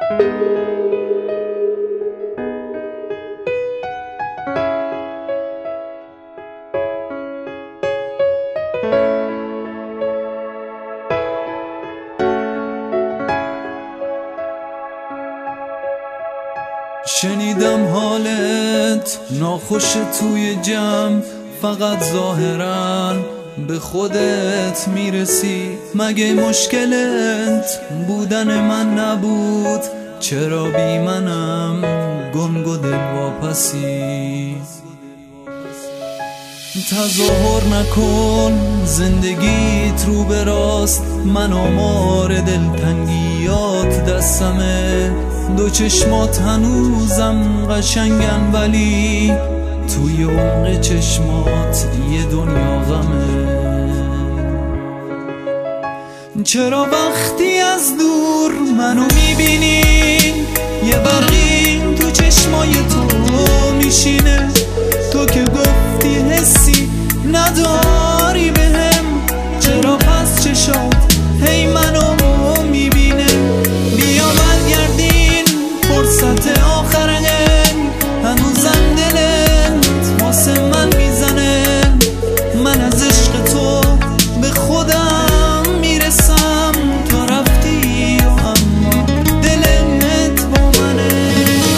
شنیدم حالت ناخوش توی جمع، فقط ظاهراً به خودت میرسی. مگه مشکلت بودن من نبود؟ چرا بی منم گنگ و دل واپسی؟ تظاهر نکن زندگیت رو به راست، من آمار دلتنگیات دستمه. دو چشمات هنوزم قشنگن ولی توی عمق چشمات یه دنیا غمه. چرا وقتی از دور منو میبینی یه برقی تو چشمای تو میشینه؟ تو که گفتی حسی نداری بهم، چرا پس چشات هی منو میبینه؟ بیا برگردین فرصت آخره، هنوزم دلت واسه من میزنه. من از عشق تو به خودم میرسم، تو رفتی و اما دلت با منه.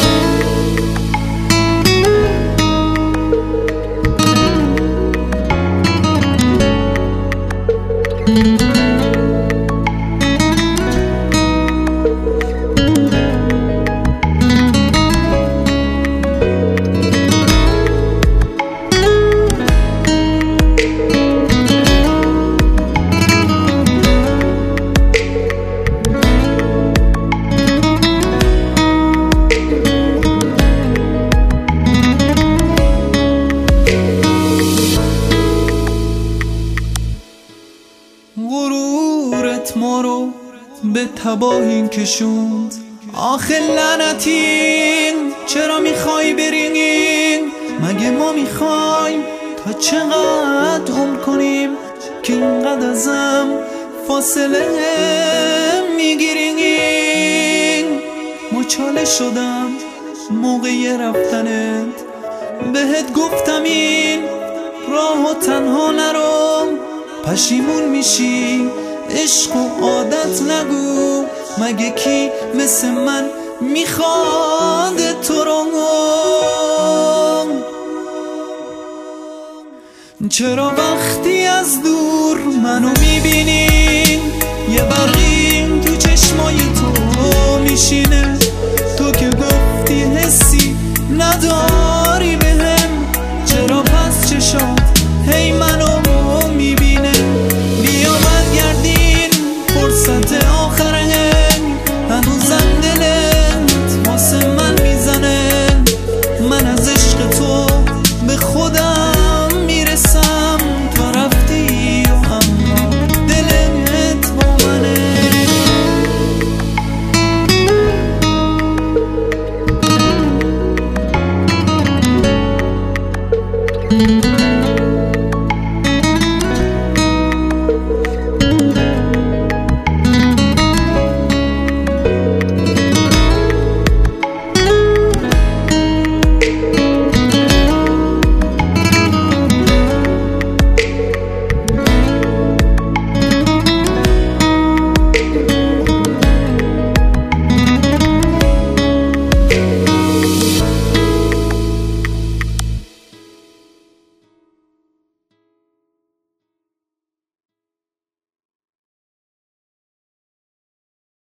غرورت ما رو به تباهی کشوند. آخه لعنتین چرا میخوای برینیم؟ مگه ما میخوایم تا چقدر عمر کنیم که اینقدر ازم فاصله میگیریم؟ مچاله شدم موقع رفتنت، بهت گفتم این راهو تنها نرو. پشیمون میشی عشق و عادت نگو، مگه کی مثل من میخواد تو رو؟ چرا وقتی از دور منو میبینی یه برقی تو چشمای تو میشینه؟ تو که گفتی حسی نداری